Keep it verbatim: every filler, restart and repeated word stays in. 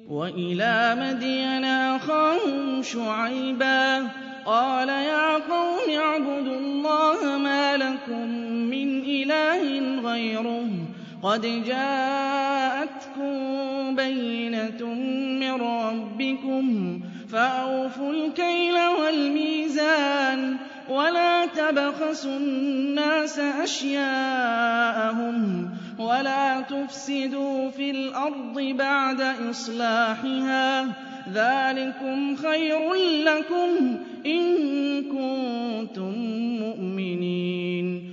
وَإِلَىٰ مَدْيَنَ أَخَاهُمْ شُعَيْبًا قَالَ يَا قَوْمِ اعْبُدُوا اللَّهَ مَا لَكُم مِّنْ إِلَٰهٍ غَيْرُهُ قَدْ جَاءَتْكُم بَيِّنَةٌ مِّن رَّبِّكُمْ فَأَوْفُوا الْكَيْلَ وَالْمِيزَانَ وَلَا تَبْخَسُوا النَّاسَ أَشْيَاءَهُمْ وَلَا تُفْسِدُوا فِي الْأَرْضِ بَعْدَ إِصْلَاحِهَا ۚ ذَٰلِكُمْ خَيْرٌ لَّكُمْ إِن كُنتُم مُّؤْمِنِينَ